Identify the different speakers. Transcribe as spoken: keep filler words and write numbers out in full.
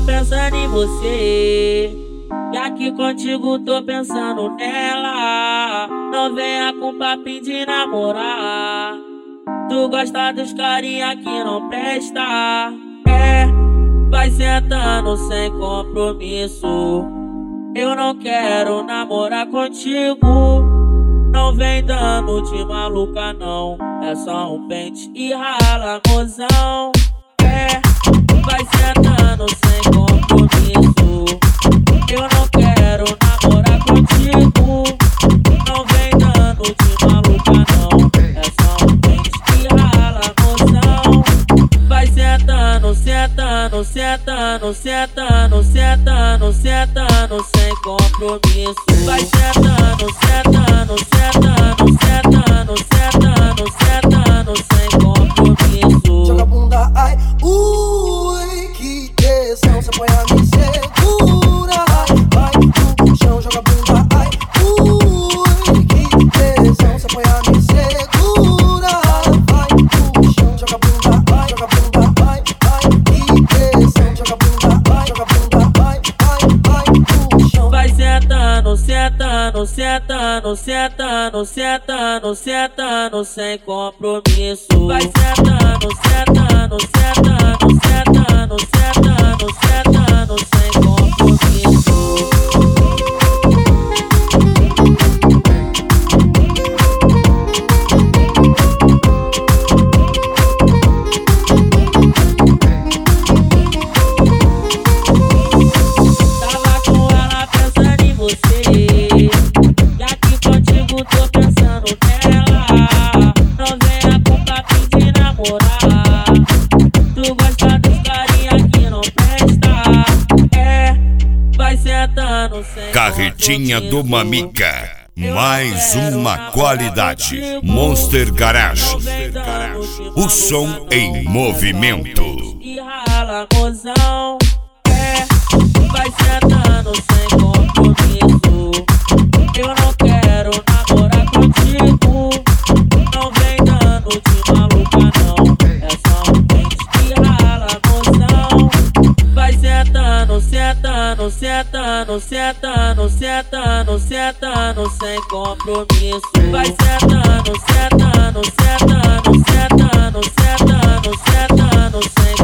Speaker 1: pensando em você, e aqui contigo tô pensando nela. Não venha com papinho de namorar, tu gosta dos carinha que não presta. É, vai sentando sem compromisso, eu não quero namorar contigo. Não vem dando de maluca não, é só um pente e rala, mozão. É, vai sentando sem compromisso, eu não quero namorar contigo. Não vem dando de maluca não, é só um pente e rala, mozão. Vai sentando, sentando, sentando, sentando, sentando, sentando sem compromisso. Vai sentando, sentando, sentando, sentando, sentando, sentando sem compromisso.
Speaker 2: Joga a bunda, ai, ui, que tesão, cê põe a me segura. Vai no chão, joga a bunda, ai, ui, que tesão, cê põe a me segura. Vai no chão, joga a bunda, ai, joga a bunda, ai, ai, que tesão, joga a bunda, ai, joga a bunda, ai, ai, ai, no chão.
Speaker 1: Vai sentando, sentando, sentando, sentando, sentando, sentando sem compromisso. Vai sentando, sentando, sentando, sentando, sentando, sentando sem compromisso. Tava com ela pensando em você, e aqui contigo tô pensando nela. Não venha com papinho de namorar, tu gosta dos carinha que não presta. É, vai sentando sem
Speaker 3: Carretinha do
Speaker 1: compromisso.
Speaker 3: Mamica, mais uma qualidade. Monster Garage, o som em movimento.
Speaker 1: E rala, mozão. É, vai sentando sem compromisso, eu não quero namorar contigo. Não vem dando de maluca não, é só um pente e rala, mozão. Vai sentando, sentando, sentando, sentando, sentando, sentando sem compromisso. Vai sentando, sentando, sentando, sentando, sentando, sentando sem